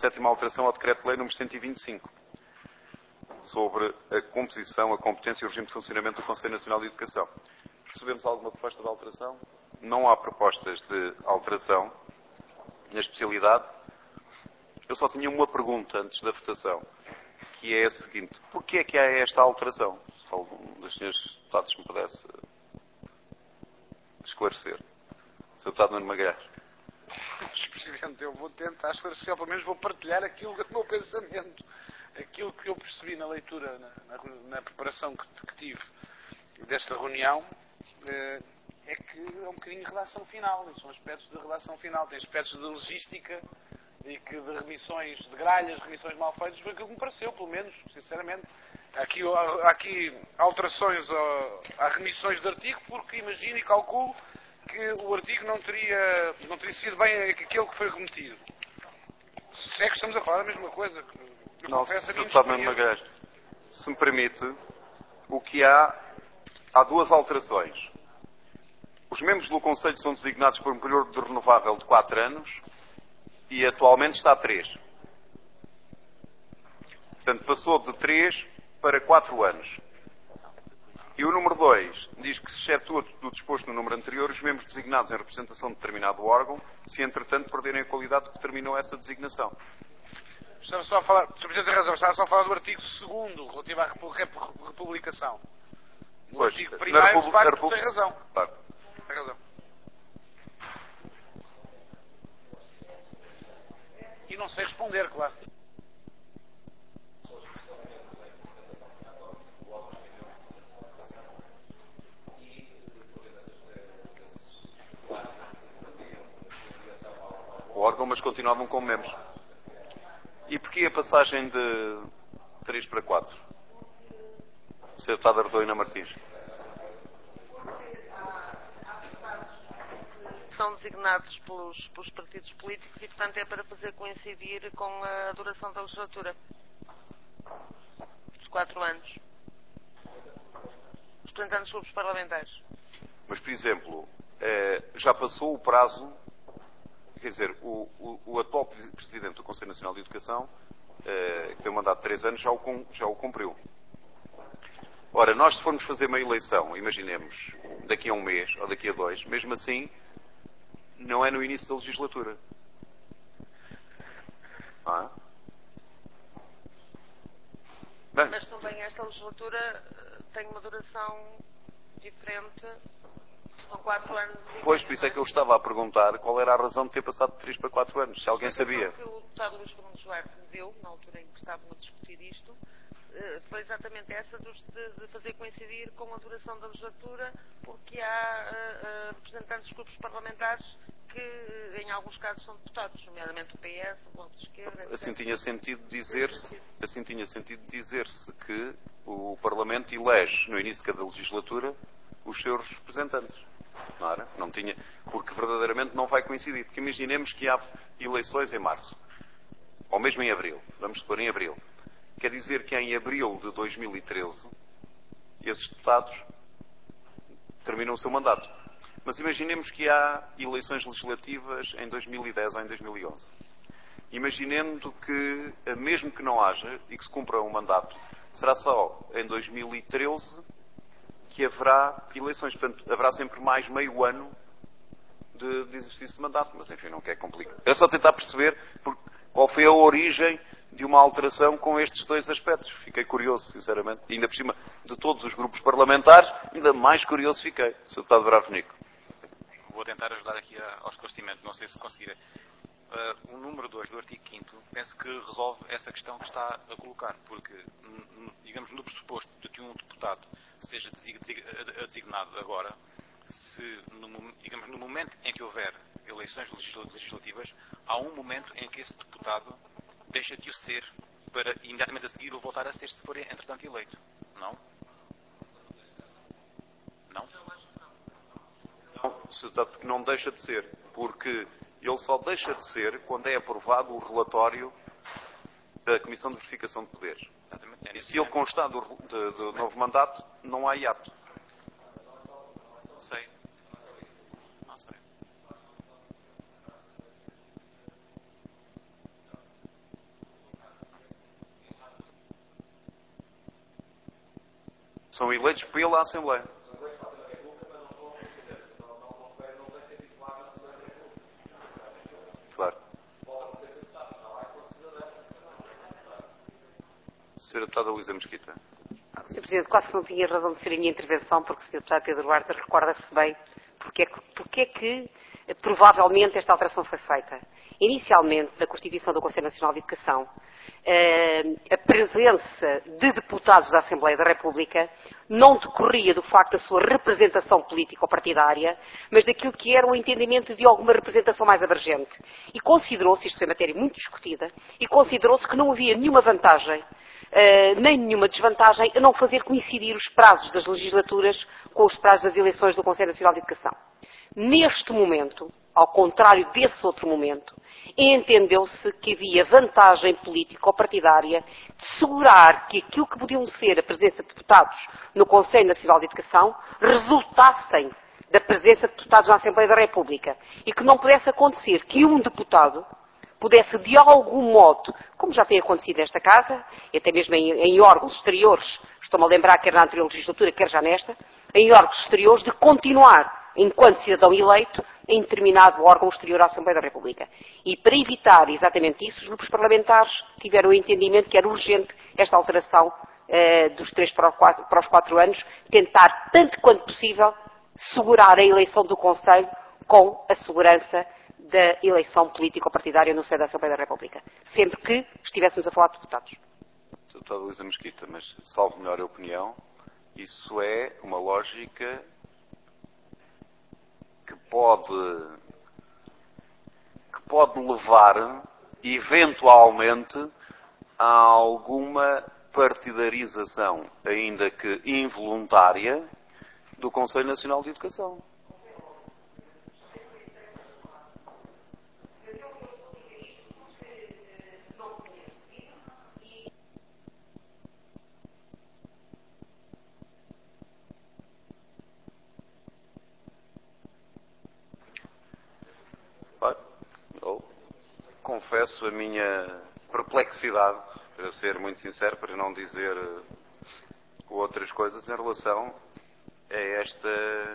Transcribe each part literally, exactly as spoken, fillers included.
sétima alteração ao Decreto-Lei número cento e vinte e cinco, sobre a composição, a competência e o regime de funcionamento do Conselho Nacional de Educação. Recebemos alguma proposta de alteração? Não há propostas de alteração na especialidade. Eu só tinha uma pergunta antes da votação, que é a seguinte: porquê é que há esta alteração? Se algum dos senhores deputados me pudesse esclarecer. senhor Deputado Nuno Magalhães. senhor Presidente, eu vou tentar esclarecer, ou pelo menos vou partilhar aquilo que é o meu pensamento. Aquilo que eu percebi na leitura, na, na, na preparação que, que tive desta reunião, eh, é que é um bocadinho de redação final. São aspectos de redação final. Tem aspectos de logística e que de remissões de gralhas, remissões mal feitas, foi aquilo que me pareceu, pelo menos, sinceramente. Há aqui, há aqui alterações a, a remissões de artigo, porque imagino e calculo que o artigo não teria, não teria sido bem aquele que foi remetido. Se é que estamos a falar da mesma coisa. Eu não, confesso a senhor mim Deputado Nuno Magalhães, se me permite, o que há, há duas alterações. Os membros do Conselho são designados por um período de renovável de quatro anos e atualmente está a três. Portanto, passou de três para quatro anos. E o número dois diz que se excetua do disposto no número anterior os membros designados em representação de determinado órgão, se entretanto perderem a qualidade que determinou essa designação. Estava só a falar, o senhor Presidente tem razão, estava só a falar do artigo segundo relativo à republicação. No Pois, artigo primeiro, de facto, Repu... tem razão. Claro. Tem razão. E não sei responder, claro. O órgão, mas continuavam como membros. E porquê a passagem de três para quatro? senhor Deputado Arzoina Martins. São designados pelos, pelos partidos políticos e, portanto, é para fazer coincidir com a duração da legislatura. Os quatro anos. Os representantes dos grupos parlamentares. Mas, por exemplo, eh, já passou o prazo, quer dizer, o, o, o atual Presidente do Conselho Nacional de Educação, eh, que tem um mandato de três anos, já o, já o cumpriu. Ora, nós se formos fazer uma eleição, imaginemos, daqui a um mês ou daqui a dois, mesmo assim, não é no início da legislatura. Ah. Bem, mas também esta legislatura tem uma duração diferente. São quatro anos e pois, por isso é que eu estava a perguntar qual era a razão de ter passado de três para quatro anos, se alguém sabia. A explicação que o deputado Luís Gomes Duarte me deu, na altura em que estavam a discutir isto, foi exatamente essa de, de fazer coincidir com a duração da legislatura, porque há uh, uh, representantes dos grupos parlamentares que, em alguns casos, são deputados, nomeadamente o P S, o Bloco de Esquerda, etcétera. Assim tinha sentido dizer-se, assim tinha sentido dizer-se que o Parlamento elege, no início de cada legislatura, os seus representantes. Não era? Não tinha, porque verdadeiramente não vai coincidir. Porque imaginemos que há eleições em março, ou mesmo em abril. Vamos supor em abril. Quer dizer que em abril de dois mil e treze, esses deputados terminam o seu mandato. Mas imaginemos que há eleições legislativas em dois mil e dez ou em dois mil e onze. Imaginando que, mesmo que não haja e que se cumpra um mandato, será só em dois mil e treze que haverá eleições. Portanto, haverá sempre mais meio ano de, de exercício de mandato. Mas, enfim, não quer complicar. É só tentar perceber porque, qual foi a origem de uma alteração com estes dois aspectos. Fiquei curioso, sinceramente. E ainda por cima de todos os grupos parlamentares, ainda mais curioso fiquei. senhor Deputado Bravo Nico. Vou tentar ajudar aqui ao esclarecimento. Não sei se conseguirei. Uh, o número dois do artigo quinto penso que resolve essa questão que está a colocar, porque, digamos, no pressuposto de que um deputado seja designado agora, se, no, digamos, no momento em que houver eleições legislativas, há um momento em que esse deputado deixa de o ser, para imediatamente a seguir o voltar a ser, se for, entretanto, eleito. Não? Não? Não, senhor Deputado, porque não deixa de ser, porque ele só deixa de ser quando é aprovado o relatório da Comissão de Verificação de Poderes. E se ele constar do, de, do novo mandato, não há hiato. Não sei. Não sei. São eleitos pela Assembleia. Claro. senhora Deputada Luísa Mesquita. senhor Presidente, quase que não tinha razão de ser a minha intervenção, porque o senhor Deputado Pedro Duarte recorda-se bem porque é, que, porque é que provavelmente esta alteração foi feita. Inicialmente, na Constituição do Conselho Nacional de Educação, a presença de deputados da Assembleia da República não decorria do facto da sua representação política ou partidária, mas daquilo que era um entendimento de alguma representação mais abrangente. E considerou-se, isto foi matéria muito discutida, e considerou-se que não havia nenhuma vantagem, uh, nem nenhuma desvantagem a não fazer coincidir os prazos das legislaturas com os prazos das eleições do Conselho Nacional de Educação. Neste momento, ao contrário desse outro momento, entendeu-se que havia vantagem política ou partidária de segurar que aquilo que podiam ser a presença de deputados no Conselho Nacional de Educação resultassem da presença de deputados na Assembleia da República e que não pudesse acontecer que um deputado pudesse de algum modo, como já tem acontecido nesta Casa, e até mesmo em, em órgãos exteriores, estou-me a lembrar quer na anterior legislatura, quer já nesta, em órgãos exteriores, de continuar, enquanto cidadão eleito, em determinado órgão exterior à Assembleia da República. E para evitar exatamente isso, os grupos parlamentares tiveram o entendimento que era urgente esta alteração eh, dos três para os, quatro, para os quatro anos, tentar, tanto quanto possível, segurar a eleição do Conselho com a segurança da eleição político-partidária no seio da Assembleia da República, sempre que estivéssemos a falar de deputados. Deputada Luísa Mesquita, mas, salvo melhor a opinião, isso é uma lógica que pode, que pode levar, eventualmente, a alguma partidarização, ainda que involuntária, do Conselho Nacional de Educação. Eu confesso a minha perplexidade, para ser muito sincero, para não dizer outras coisas, em relação a esta,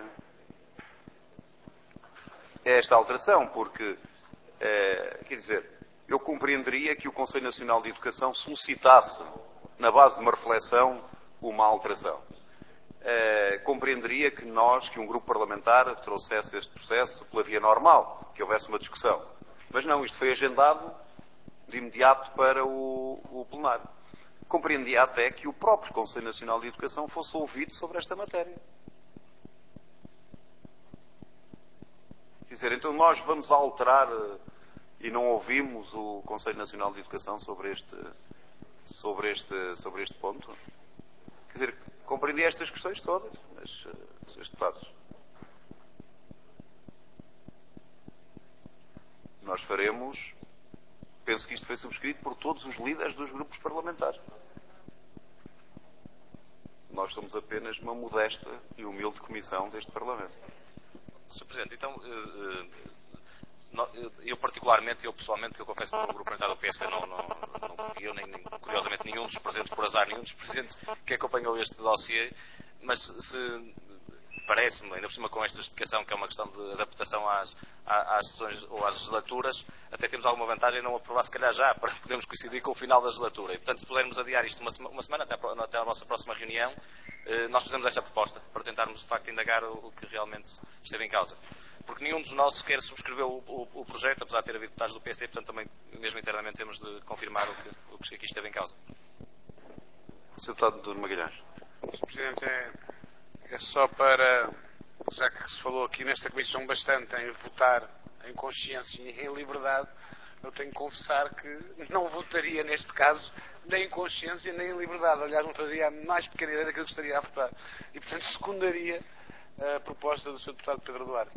a esta alteração, porque, é, quer dizer, eu compreenderia que o Conselho Nacional de Educação solicitasse, na base de uma reflexão, uma alteração. Uh, compreenderia que nós, que um grupo parlamentar, trouxesse este processo pela via normal, que houvesse uma discussão. Mas não, isto foi agendado de imediato para o, o plenário. Compreendia até que o próprio Conselho Nacional de Educação fosse ouvido sobre esta matéria. Quer dizer, então nós vamos alterar uh, e não ouvimos o Conselho Nacional de Educação sobre este, sobre este, sobre este ponto? Quer dizer, compreendi estas questões todas, mas, senhores deputados, nós faremos, penso que isto foi subscrito por todos os líderes dos grupos parlamentares. Nós somos apenas uma modesta e humilde comissão deste Parlamento. senhor Presidente, então, eu particularmente, eu pessoalmente, que eu confesso que no grupo parlamentar do P S não, não, não eu nem, nem, curiosamente, nenhum dos presentes, por azar, nenhum dos presentes que acompanhou este dossiê, mas se parece-me, ainda por cima com esta justificação, que é uma questão de adaptação às, às sessões ou às legislaturas, até temos alguma vantagem em não aprovar, se calhar já, para podermos coincidir com o final da legislatura. E, portanto, se pudermos adiar isto uma, uma semana, até a, até a nossa próxima reunião, eh, nós fazemos esta proposta, para tentarmos, de facto, indagar o, o que realmente esteve em causa. Porque nenhum dos nossos sequer subscreveu o, o, o projeto, apesar de ter havido deputados do P S D, portanto, também, mesmo internamente, temos de confirmar o que, o que aqui esteve em causa. senhor Deputado de Magalhães. senhor Presidente, é, é só para... Já que se falou aqui nesta Comissão bastante em votar em consciência e em liberdade, eu tenho que confessar que não votaria neste caso nem em consciência nem em liberdade. Aliás, não fazia a mais pequena ideia daquilo que estaria a votar. E, portanto, secundaria a proposta do senhor Deputado Pedro Duarte.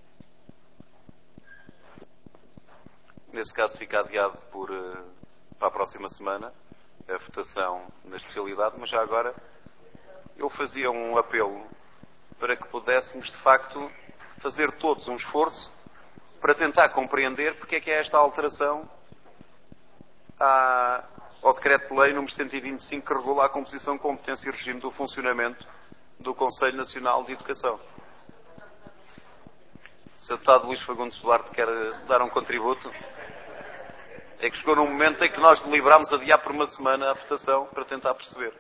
Nesse caso, fica adiado por, para a próxima semana a votação na especialidade, mas já agora eu fazia um apelo para que pudéssemos, de facto, fazer todos um esforço para tentar compreender porque é que é esta alteração à, ao decreto Decreto-Lei número cento e vinte e cinco, que regula a composição, competência e regime do funcionamento do Conselho Nacional de Educação. O senhor Deputado Luís Fagundes Duarte quer dar um contributo? É que chegou num momento em que nós deliberámos adiar por uma semana a votação para tentar perceber.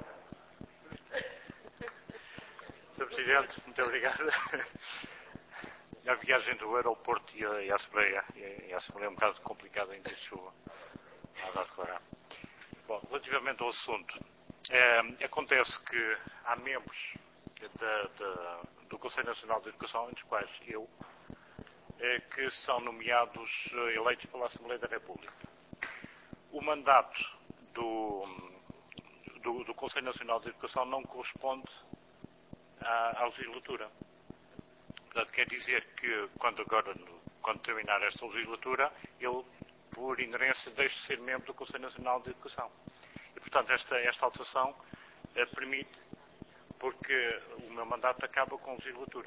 senhor Presidente, muito obrigado. A viagem do aeroporto e a, e a Assembleia, e a Assembleia é um bocado complicada em dia de chuva. A declarar. Bom, relativamente ao assunto, é, acontece que há membros da, da, do Conselho Nacional de Educação, entre os quais eu, é, que são nomeados, eleitos pela Assembleia da República. O mandato do, do, do Conselho Nacional de Educação não corresponde à, à legislatura. Portanto, quer dizer que, quando agora, quando terminar esta legislatura, ele, por inerência, deixa de ser membro do Conselho Nacional de Educação. E, portanto, esta, esta alteração eh, permite, porque o meu mandato acaba com a legislatura.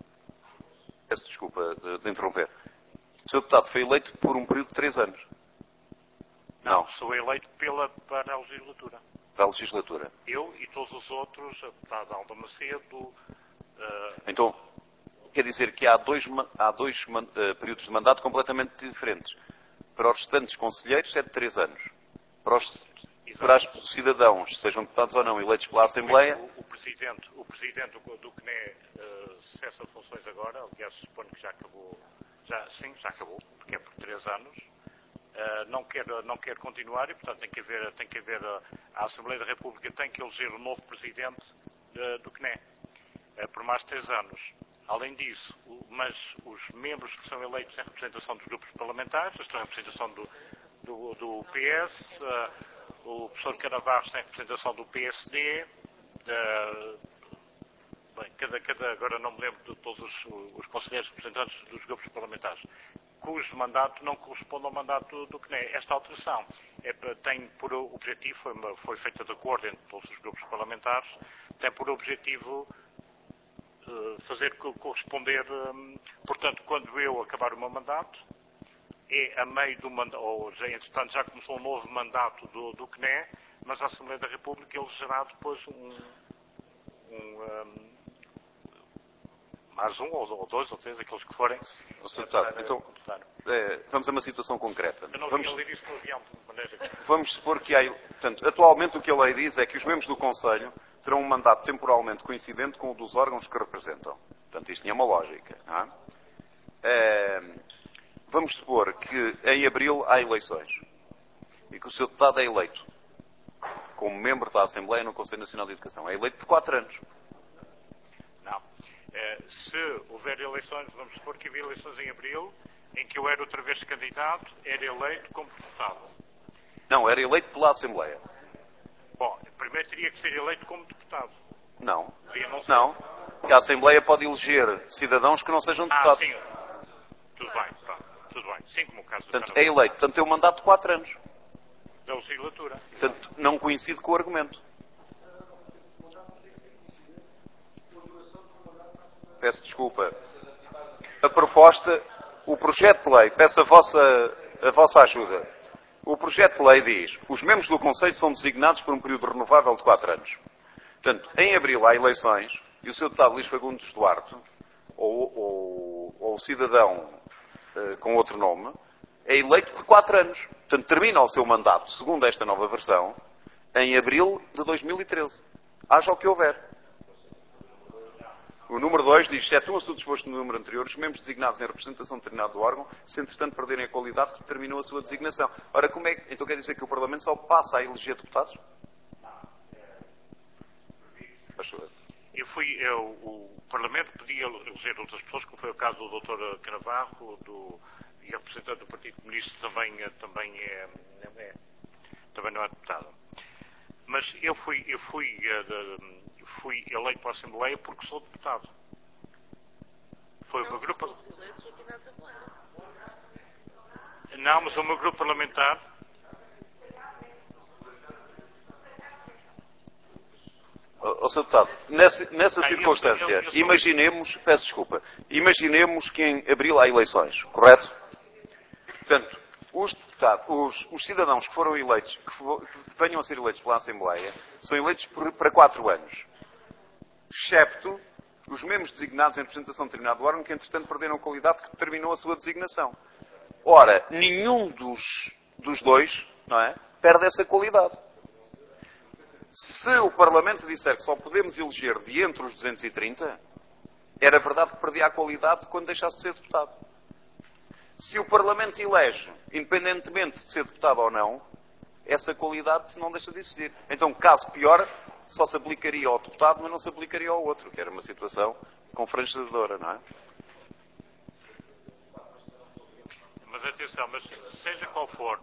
Peço desculpa de, de interromper. O senhor Deputado foi eleito por um período de três anos. Não, Não. Sou eleito pela, para a legislatura. Para a legislatura. Eu e todos os outros, a deputada Alda Macedo. Uh... Então, quer dizer que há dois, há dois uh, períodos de mandato completamente diferentes. Para os restantes conselheiros é de três anos. Para os, para os cidadãos, sejam deputados ou não, eleitos pela Assembleia... O, o Presidente, o presidente do, do C N E uh, cessa de funções agora, aliás, suponho que já acabou, já, sim, já acabou, porque é por três anos. Uh, não, quer, não quer continuar e, portanto, tem que haver, tem que haver uh, a Assembleia da República tem que eleger o novo presidente uh, do C N E uh, por mais três anos. Além disso, o, mas os membros que são eleitos em representação dos grupos parlamentares, estão em representação do, do, do P S, uh, o professor Canavarro está em representação do P S D, uh, bem, cada, cada, agora não me lembro de todos os, os conselheiros representantes dos grupos parlamentares, cujo mandato não corresponde ao mandato do C N E. Esta alteração é, tem por objetivo, foi, foi feita de acordo entre todos os grupos parlamentares, tem por objetivo uh, fazer corresponder, um, portanto, quando eu acabar o meu mandato, é a meio do mandato, ou já, entretanto já começou um novo mandato do, do C N E, mas a Assembleia da República elegerá depois um, um, um mais um, ou dois, ou três, aqueles que forem. Para, então, é, vamos a uma situação concreta. Eu não vamos, ler isso no avião, de maneira que... vamos supor que há... Portanto, atualmente o que a lei diz é que os membros do Conselho terão um mandato temporalmente coincidente com o dos órgãos que representam. Portanto, isto tinha uma lógica. Não é? É, vamos supor que em abril há eleições e que o seu deputado é eleito como membro da Assembleia no Conselho Nacional de Educação. É eleito por quatro anos. Não. É, se houver eleições, vamos supor que havia eleições em abril, em que eu era outra vez candidato, era eleito como deputado. Não, era eleito pela Assembleia. Bom, primeiro teria que ser eleito como deputado. Não. Não, não. Porque a Assembleia pode eleger cidadãos que não sejam deputados. Ah, sim. Tudo bem, tá. Tudo bem. Sim, como o caso Portanto, do é eleito. Portanto, tem um mandato de quatro anos. Da legislatura. Portanto, não coincide com o argumento. Peço desculpa. A proposta, o projeto de lei, peço a vossa, a vossa ajuda. O projeto de lei diz: os membros do Conselho são designados por um período renovável de quatro anos. Portanto, em abril há eleições e o seu deputado Luís Fagundes Duarte, ou, ou, ou o cidadão uh, com outro nome, é eleito por quatro anos. Portanto, termina o seu mandato, segundo esta nova versão, em abril de dois mil e treze. Haja o que houver. O número dois diz: excetuam-se do disposto no número anterior os membros designados em representação determinada do órgão, se entretanto perderem a qualidade que determinou a sua designação. Ora, como é que... Então quer dizer que o Parlamento só passa a eleger deputados? Eu fui, eu, o Parlamento podia eleger outras pessoas, como foi o caso do doutor Canavarro, do, e a representante do Partido Comunista também, também, é, é, também não é deputada. Mas eu fui, eu fui, eu fui eleito para a Assembleia porque sou deputado. Foi o meu grupo... Não, mas o meu grupo parlamentar... Ó, senhor Deputado, nessa, nessa ah, circunstância, eu, eu, eu, eu imaginemos, peço desculpa, imaginemos que em abril há eleições, correto? Portanto, os deputados deputados, os, os cidadãos que foram eleitos, que, for, que venham a ser eleitos pela Assembleia, são eleitos por, para quatro anos. Excepto os membros designados em representação de determinado órgão que, entretanto, perderam a qualidade que determinou a sua designação. Ora, nenhum dos, dos dois, não é, perde essa qualidade. Se o Parlamento disser que só podemos eleger de entre os duzentos e trinta, era verdade que perdia a qualidade quando deixasse de ser deputado. Se o Parlamento elege, independentemente de ser deputado ou não, essa qualidade não deixa de existir. Então, caso pior, só se aplicaria ao deputado, mas não se aplicaria ao outro, que era uma situação confrangedora, não é? Mas atenção, mas seja qual for,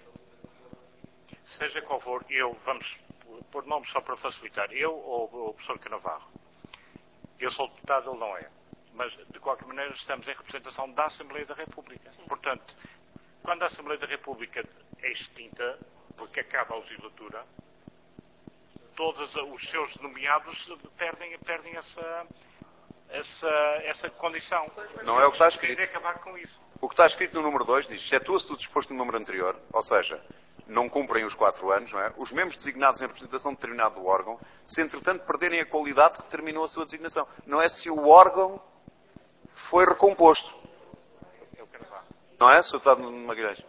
seja qual for, eu, vamos pôr nomes só para facilitar, eu ou, ou o professor Canavarro, eu sou deputado, ele não é. Mas, de qualquer maneira, estamos em representação da Assembleia da República. Portanto, quando a Assembleia da República é extinta, porque acaba a legislatura, todos os seus nomeados perdem, perdem essa, essa, essa condição. Não é o que está escrito. Querem acabar com isso. O que está escrito no número dois diz, excetua-se do disposto no número anterior, ou seja, não cumprem os quatro anos, não é? Os membros designados em representação de determinado órgão, se entretanto perderem a qualidade que determinou a sua designação. Não é se o órgão foi recomposto. Não é, senhor Deputado Magalhães?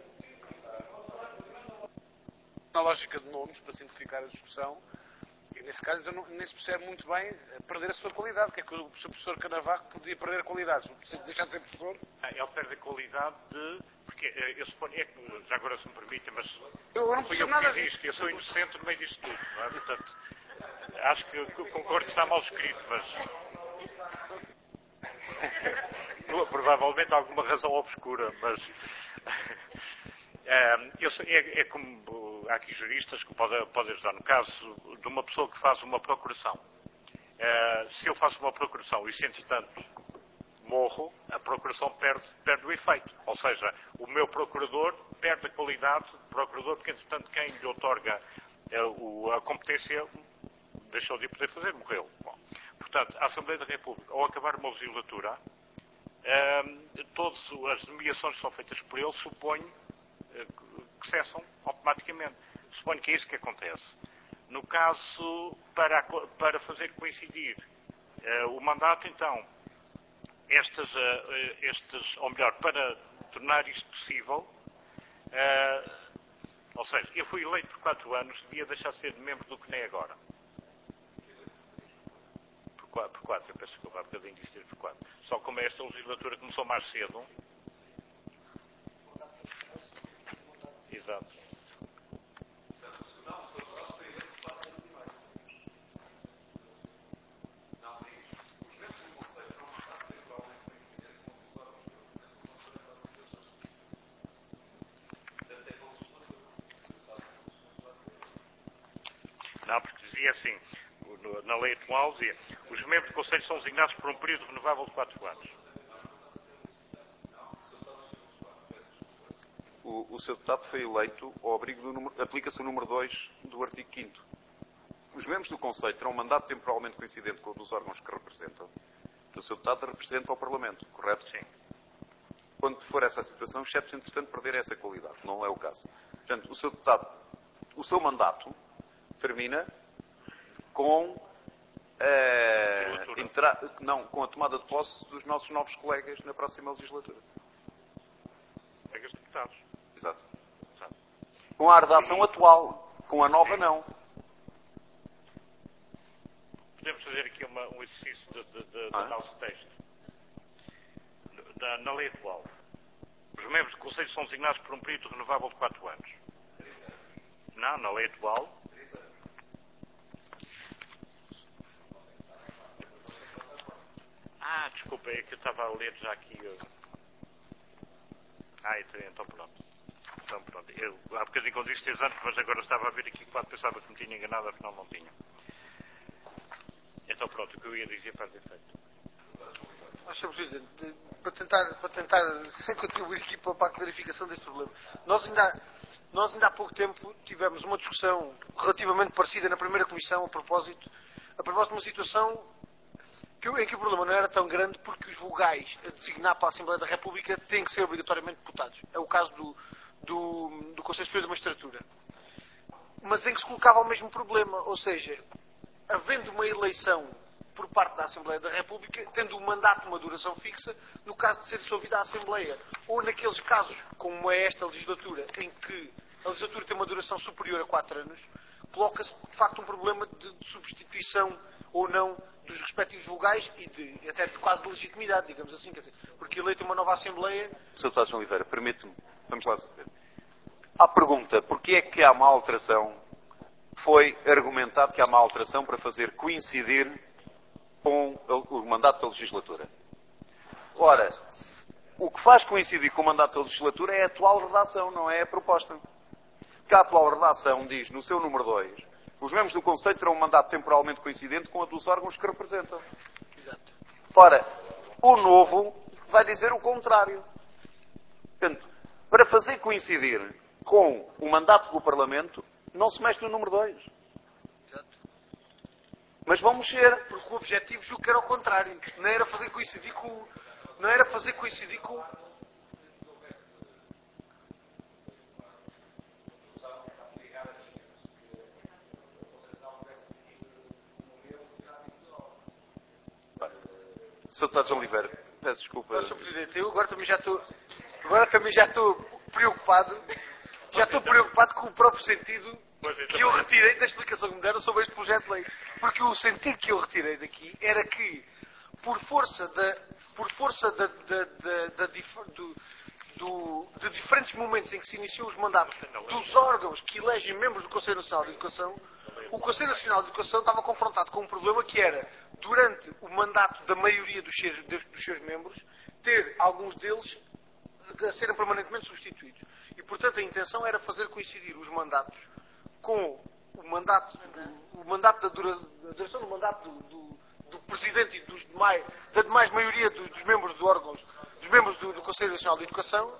Na lógica de nomes, para simplificar a discussão, e nesse caso então, não, nem se percebe muito bem perder a sua qualidade, que é que o professor Canavarro podia perder a qualidade. Se deixar de ser professor... Ah, ele perde a qualidade de... Porque eu suponho, é que, já agora se me permitem, mas eu não fui eu que nada fiz isto, eu sou inocente no meio disto tudo, não é? Portanto, acho que concordo que está mal escrito, mas... Provavelmente há alguma razão obscura, mas... Uh, eu sei, é, é como uh, há aqui juristas que podem, podem ajudar. No caso de uma pessoa que faz uma procuração, uh, se eu faço uma procuração e se entretanto morro, a procuração perde, perde o efeito. Ou seja, o meu procurador perde a qualidade de procurador porque entretanto quem lhe outorga uh, o, a competência deixou de poder fazer, morreu. Bom, portanto, a Assembleia da República, ao acabar uma legislatura, uh, todas as nomeações que são feitas por ele, suponho que cessam automaticamente. Suponho que é isso que acontece. No caso, para, para fazer coincidir uh, o mandato, então, estas, uh, estes, ou melhor, para tornar isto possível, uh, ou seja, eu fui eleito por quatro anos, devia deixar de ser membro do C N E agora. Por quatro, por quatro eu peço desculpa, há bocadinho disse ter por quatro. Só como esta legislatura começou mais cedo. Exato. Não, porque dizia assim, na lei atual dizia, os membros do Conselho são designados por um período renovável de quatro anos. O, o seu deputado foi eleito ao abrigo do número, aplica-se o número dois do artigo quinto. Os membros do Conselho terão um mandato temporalmente coincidente com o dos órgãos que representam. O seu deputado representa ao Parlamento, correto? Sim. Quando for essa situação, excepto, entretanto, perder essa qualidade. Não é o caso. Portanto, o seu deputado, o seu mandato termina com, uh, entra, não, com a tomada de posse dos nossos novos colegas na próxima legislatura. Colegas deputados. Exato. Exato. Com a redação atual. Com a nova, não. Podemos fazer aqui uma, um exercício de, de, de, de ah. análise de texto. Na, na lei atual, os membros do Conselho são designados por um período renovável de quatro anos. Não, na lei atual. Ah, desculpa, é que eu estava a ler já aqui. Eu... Ah, então pronto. Então pronto. Eu, há bocadinho quando disse três anos, mas agora estava a ver aqui que pensava que me tinha enganado, afinal não tinha. Então pronto, o que eu ia dizer para efeito. senhor Presidente, para tentar, para tentar contribuir aqui para a clarificação deste problema. Nós ainda, nós ainda há pouco tempo tivemos uma discussão relativamente parecida na primeira comissão a propósito, a propósito de uma situação que, em que o problema não era tão grande porque os vogais a designar para a Assembleia da República têm que ser obrigatoriamente deputados. É o caso do, do, do Conselho Superior da Magistratura. Mas em que se colocava o mesmo problema, ou seja, havendo uma eleição por parte da Assembleia da República, tendo o mandato uma duração fixa, no caso de ser dissolvida a Assembleia, ou naqueles casos, como é esta legislatura, em que a legislatura tem uma duração superior a quatro anos, coloca-se de facto um problema de, de substituição ou não dos respectivos vogais e de, até de quase de legitimidade, digamos assim, quer dizer, porque eleita uma nova Assembleia... senhor Deputado João Oliveira, permite-me, vamos lá saber. À pergunta, porquê é que há uma alteração, foi argumentado que há uma alteração para fazer coincidir com o mandato da legislatura. Ora, o que faz coincidir com o mandato da legislatura é a atual redação, não é a proposta. Porque a atual redação diz, no seu número dois, os membros do Conselho terão um mandato temporalmente coincidente com a dos órgãos que representam. Exato. Ora, o novo vai dizer o contrário. Portanto, para fazer coincidir com o mandato do Parlamento, não se mexe no número dois. Exato. Mas vão mexer. Porque o objetivo julgo que era o contrário. Não era fazer coincidir com... Não era fazer coincidir com... senhor Deputado João Oliveira, peço desculpa. senhor Presidente, eu agora também já estou... Agora também já estou preocupado... Já estou preocupado com o próprio sentido que eu retirei da explicação que me deram sobre este projeto de lei. Porque o sentido que eu retirei daqui era que, por força, da, por força da, da, da, da, do, do, de diferentes momentos em que se iniciou os mandatos dos órgãos que elegem membros do Conselho Nacional de Educação, o Conselho Nacional de Educação estava confrontado com um problema que era, durante o mandato da maioria dos seus, dos seus membros, ter alguns deles a serem permanentemente substituídos. E, portanto, a intenção era fazer coincidir os mandatos com o mandato, o mandato da, dura, da duração do mandato do, do, do Presidente e dos demais, da demais maioria do, dos membros do órgãos, dos membros do, do Conselho Nacional de Educação.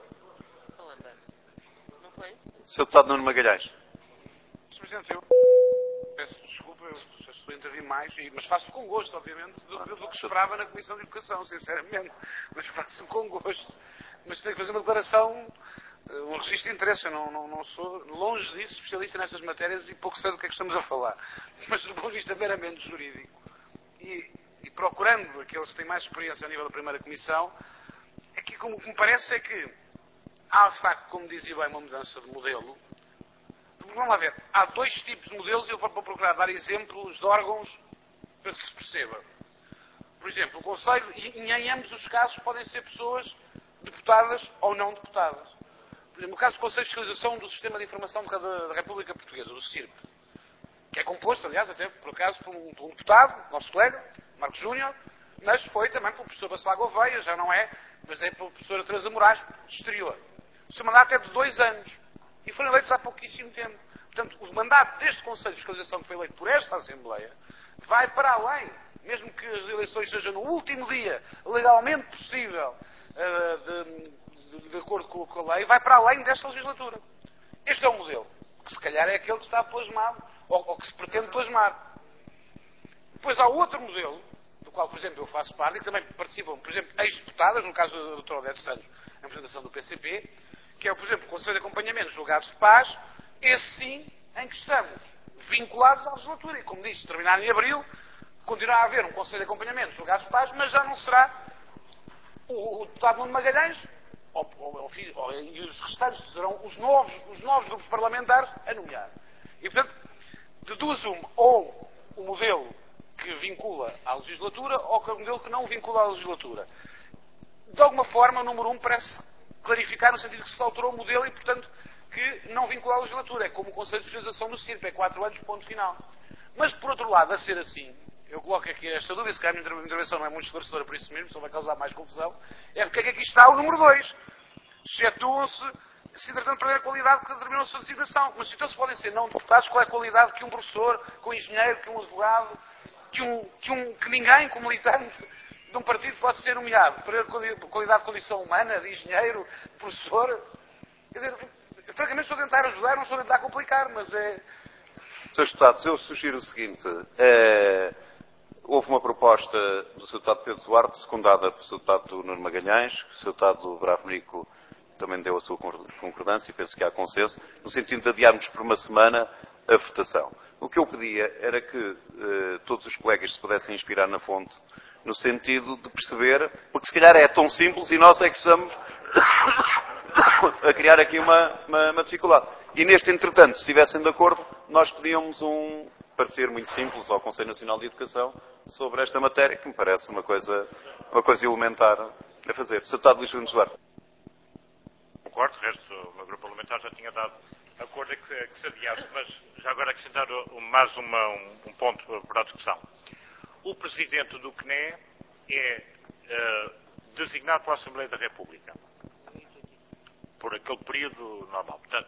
Não foi? senhor Deputado Nuno Magalhães. senhor Presidente, eu peço desculpa, eu estou a intervir mais, mas faço com gosto, obviamente, do, do, do que esperava na Comissão de Educação, sinceramente. Mas faço com gosto. Mas tenho que fazer uma declaração, um registro de interesse. Eu não, não, não sou, longe disso, especialista nestas matérias e pouco sei do que é que estamos a falar. Mas do ponto de vista meramente jurídico, e, e procurando aqueles que têm mais experiência ao nível da primeira comissão, aqui como que me parece é que há, de facto, como dizia bem, uma mudança de modelo. Vamos lá ver, há dois tipos de modelos e eu vou procurar dar exemplos de órgãos para que se perceba. Por exemplo, o Conselho, e em ambos os casos podem ser pessoas deputadas ou não deputadas. Por exemplo, no caso do Conselho de Fiscalização do Sistema de Informação da República Portuguesa, do C I R P, que é composto, aliás, até por acaso, por um, por um deputado, nosso colega, Marcos Júnior, mas foi também pelo professor Bacelar Gouveia, já não é, mas é pela professora Teresa Moraes, exterior. O seu mandato é de dois anos e foram eleitos há pouquíssimo tempo. Portanto, o mandato deste Conselho de Fiscalização que foi eleito por esta Assembleia vai para além, mesmo que as eleições sejam no último dia legalmente possível, De, de, de acordo com, com a lei, vai para além desta legislatura. Este é o modelo, que se calhar é aquele que está plasmado, ou, ou que se pretende plasmar. Depois há outro modelo, do qual, por exemplo, eu faço parte, e que também participam, por exemplo, ex-deputadas, no caso do doutor Odete Santos, em apresentação do P C P, que é, por exemplo, o Conselho de Acompanhamento dos Julgados de Paz, esse sim, em que estamos vinculados à legislatura. E, como disse, terminar em abril, continuará a haver um Conselho de Acompanhamento dos Julgados de Paz, mas já não será o, o deputado Nuno Magalhães, ou, ou, ou, e os restantes serão os novos, os novos grupos parlamentares a nomear. E, portanto, deduz um, ou o modelo que vincula à legislatura, ou o modelo que não vincula à legislatura. De alguma forma, o número um parece clarificar no sentido que se alterou o modelo e, portanto, que não vincula à legislatura. É como o Conselho de Fiscalização do C I R P, é quatro anos, ponto final. Mas, por outro lado, a ser assim, eu coloco aqui esta dúvida, se calhar a minha intervenção não é muito esclarecedora por isso mesmo, só vai causar mais confusão, é porque é que aqui está o número dois. Excetuam-se, se entretanto perder a qualidade que determinou a sua designação. Mas então se podem ser não deputados, qual é a qualidade que um professor, que um engenheiro, que um advogado, que, um, que, um, que ninguém, como militante de um partido, pode ser nomeado? Perder a qualidade de condição humana, de engenheiro, de professor? Quer dizer, eu, francamente estou a tentar ajudar, não estou a tentar complicar, mas é... senhores Deputados, eu sugiro o seguinte. É... Houve uma proposta do senhor Deputado Pedro Duarte, secundada pelo senhor Deputado Nuno Magalhães, que o senhor Deputado Bravo Nico também deu a sua concordância e penso que há consenso, no sentido de adiarmos por uma semana a votação. O que eu pedia era que eh, todos os colegas se pudessem inspirar na fonte, no sentido de perceber, porque se calhar é tão simples e nós é que estamos a criar aqui uma, uma, uma dificuldade. E neste entretanto, se estivessem de acordo, nós pedíamos um parecer muito simples ao Conselho Nacional de Educação sobre esta matéria, que me parece uma coisa, uma coisa elementar a fazer. senhor Deputado Luís Fernandes Duarte. Concordo, o resto, o meu grupo parlamentar já tinha dado acordo a que, a que se adiasse, mas já agora acrescentar mais uma, um, um ponto para a discussão. O Presidente do C N E é uh, designado pela Assembleia da República por aquele período normal. Portanto,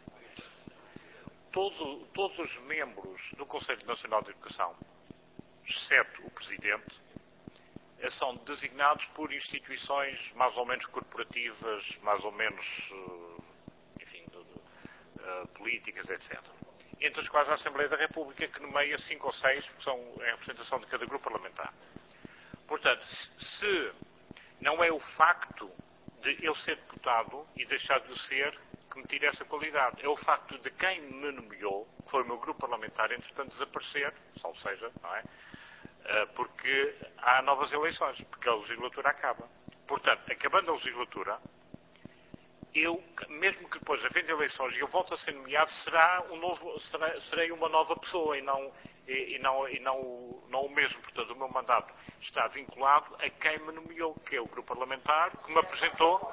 todo, todos os membros do Conselho Nacional de Educação, exceto o Presidente, são designados por instituições mais ou menos corporativas, mais ou menos, enfim, de, de, uh, políticas, etcétera. Entre as quais a Assembleia da República, que nomeia cinco ou seis, que são em representação de cada grupo parlamentar. Portanto, se não é o facto de eu ser deputado e deixar de o ser que me tira essa qualidade, é o facto de quem me nomeou, que foi o meu grupo parlamentar, entretanto desaparecer, salvo seja, não é? Porque há novas eleições, porque a legislatura acaba. Portanto, acabando a legislatura, eu, mesmo que depois havendo eleições e eu volte a ser nomeado, será um novo, será, serei uma nova pessoa e não, e, e, não, e não, não o mesmo. Portanto, o meu mandato está vinculado a quem me nomeou, que é o grupo parlamentar, que me apresentou.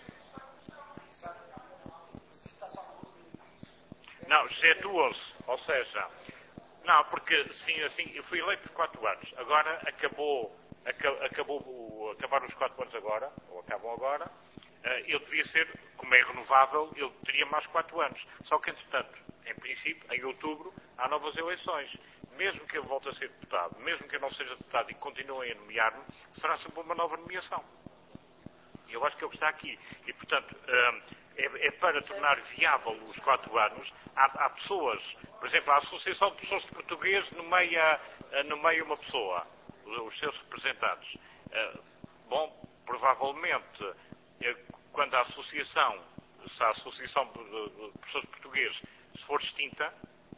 Não, excetuou-se, ou seja, não, porque sim, assim, eu fui eleito por quatro anos, agora acabou, acabou, acabou acabaram os quatro anos agora, ou acabam agora, eu devia ser, como é renovável, eu teria mais quatro anos. Só que, entretanto, em princípio, em outubro, há novas eleições. Mesmo que eu volte a ser deputado, mesmo que eu não seja deputado e continuem a nomear-me, será sempre uma nova nomeação. E eu acho que é o que está aqui. E, portanto, é, é para tornar viável os quatro anos. Há, há pessoas, por exemplo, a Associação de Professores de Português nomeia, nomeia uma pessoa, os seus representantes. Bom, provavelmente, quando a associação, se a Associação de Professores Portugueses se for extinta,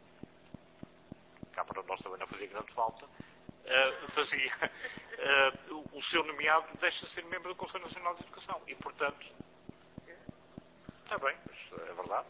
cá para nós também não fazia grande falta, uh, fazia, uh, o seu nomeado deixa de ser membro do Conselho Nacional de Educação. E, portanto, está bem, mas é verdade.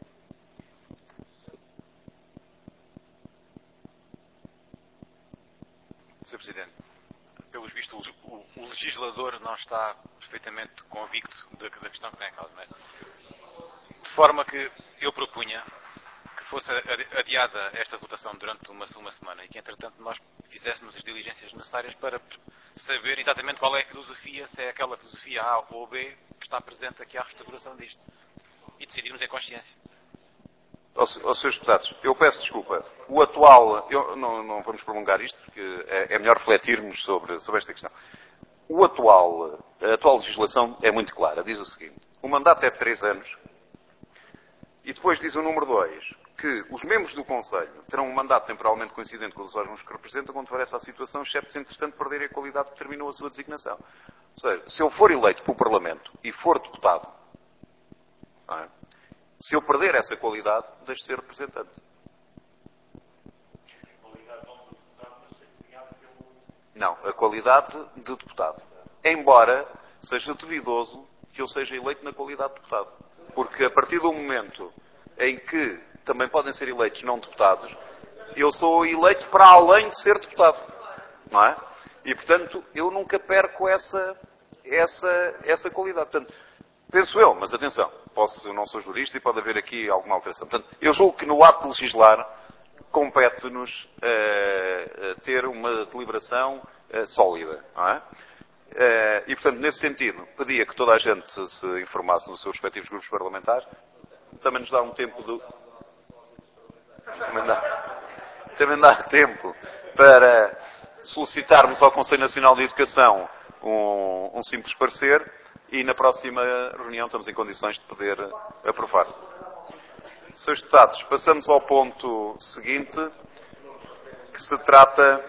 senhor Presidente, pelos vistos, o, o, o legislador não está perfeitamente convicto da, da questão que tem em causa, não é? De forma que eu propunha que fosse adiada esta votação durante uma, uma semana e que, entretanto, nós fizéssemos as diligências necessárias para saber exatamente qual é a filosofia, se é aquela filosofia A ou B que está presente aqui à restauração disto. E decidirmos em consciência. Aos, aos seus deputados, eu peço desculpa. O atual, eu, não, não vamos prolongar isto, porque é, é melhor refletirmos sobre, sobre esta questão. O atual, a atual legislação é muito clara. Diz o seguinte: o mandato é de três anos e depois diz o número dois, que os membros do Conselho terão um mandato temporalmente coincidente com os órgãos que representam quando for essa a situação, excepto se, entretanto, perderem a qualidade que determinou a sua designação. Ou seja, se eu for eleito pelo Parlamento e for deputado, não é? Se eu perder essa qualidade, deixo de ser representante. Não, a qualidade de deputado. Embora seja duvidoso que eu seja eleito na qualidade de deputado. Porque a partir do momento em que também podem ser eleitos não deputados, eu sou eleito para além de ser deputado. Não é? E, portanto, eu nunca perco essa, essa, essa qualidade. Portanto, penso eu, mas atenção, posso, eu não sou jurista e pode haver aqui alguma alteração. Portanto, eu julgo que no ato de legislar compete-nos uh, ter uma deliberação uh, sólida, não é? Uh, e, portanto, nesse sentido, pedia que toda a gente se informasse nos seus respectivos grupos parlamentares. Também nos dá um tempo do... Também dá, também dá tempo para solicitarmos ao Conselho Nacional de Educação um, um simples parecer. E na próxima reunião estamos em condições de poder aprovar. senhores deputados, passamos ao ponto seguinte, que se trata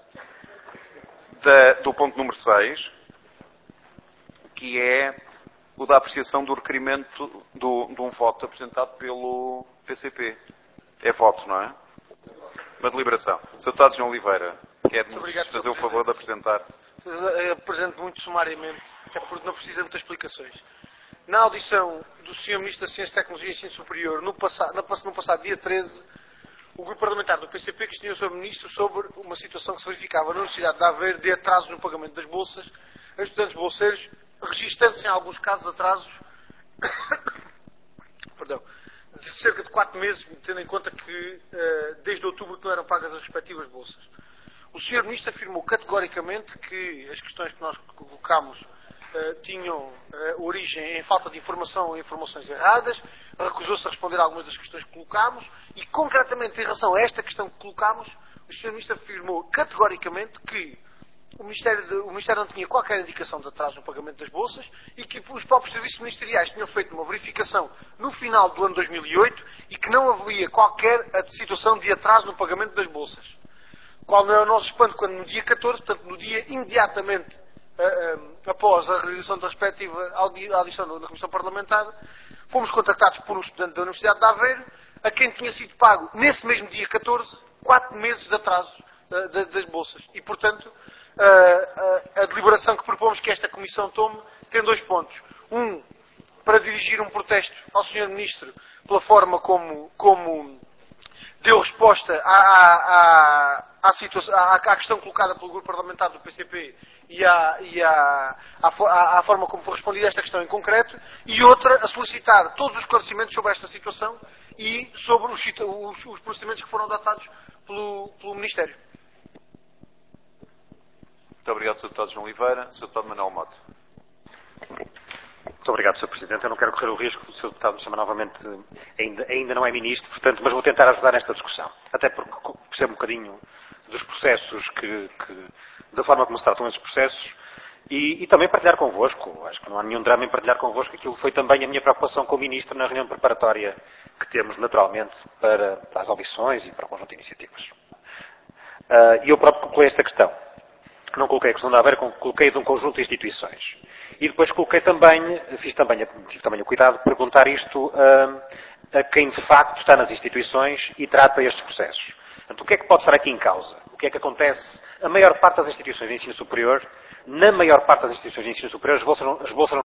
da, do ponto número seis, que é o da apreciação do requerimento do, de um voto apresentado pelo P C P. É voto, não é? Uma deliberação. senhor Deputado João Oliveira, quer-nos fazer o favor de apresentar? Apresento muito sumariamente, até porque não precisa de muitas explicações. Na audição do senhor Ministro da Ciência, Tecnologia e Ensino Superior, no passado, no passado dia treze, o grupo parlamentar do P C P questionou o senhor Ministro sobre uma situação que se verificava na Universidade de Aveiro de atrasos no pagamento das bolsas a estudantes bolseiros, registrando-se em alguns casos atrasos perdão, de cerca de quatro meses, tendo em conta que desde outubro que não eram pagas as respectivas bolsas. O senhor Ministro afirmou categoricamente que as questões que nós colocámos Uh, tinham uh, origem em falta de informação ou informações erradas, recusou-se a responder a algumas das questões que colocámos e, concretamente, em relação a esta questão que colocámos, o senhor Ministro afirmou categoricamente que o Ministério, de, o Ministério não tinha qualquer indicação de atraso no pagamento das bolsas e que os próprios serviços ministeriais tinham feito uma verificação no final do ano dois mil e oito e que não havia qualquer situação de atraso no pagamento das bolsas. Qual não é o nosso espanto quando no dia catorze, portanto no dia imediatamente após a realização da respectiva audição na Comissão Parlamentar, fomos contactados por um estudante da Universidade de Aveiro, a quem tinha sido pago, nesse mesmo dia catorze, quatro meses de atraso das bolsas. E, portanto, a deliberação que propomos que esta Comissão tome tem dois pontos. Um, para dirigir um protesto ao senhor Ministro pela forma como, como deu resposta à, à, à, situação, à, à questão colocada pelo grupo parlamentar do P C P e, à, e à, à, à forma como foi respondida esta questão em concreto, e outra, a solicitar todos os esclarecimentos sobre esta situação e sobre os, os, os procedimentos que foram adotados pelo, pelo Ministério. Muito obrigado, senhor Deputado João Oliveira. senhor Deputado Manuel Mota. Muito obrigado, senhor Presidente. Eu não quero correr o risco do senhor Deputado me chamar novamente, ainda, ainda não é Ministro, portanto, mas vou tentar ajudar nesta discussão. Até porque percebo um bocadinho dos processos, que, que, da forma como se tratam esses processos, e, e também partilhar convosco, acho que não há nenhum drama em partilhar convosco, aquilo foi também a minha preocupação com o Ministro na reunião preparatória que temos naturalmente para, para as audições e para o conjunto de iniciativas. Uh, e eu próprio coloquei esta questão. Não coloquei a questão da Aveiro, coloquei de um conjunto de instituições. E depois coloquei também, fiz também, tive também o cuidado de perguntar isto uh, a quem de facto está nas instituições e trata estes processos. Portanto, o que é que pode estar aqui em causa? O que é que acontece? A maior parte das instituições de ensino superior, na maior parte das instituições de ensino superior, as bolsas, as bolsas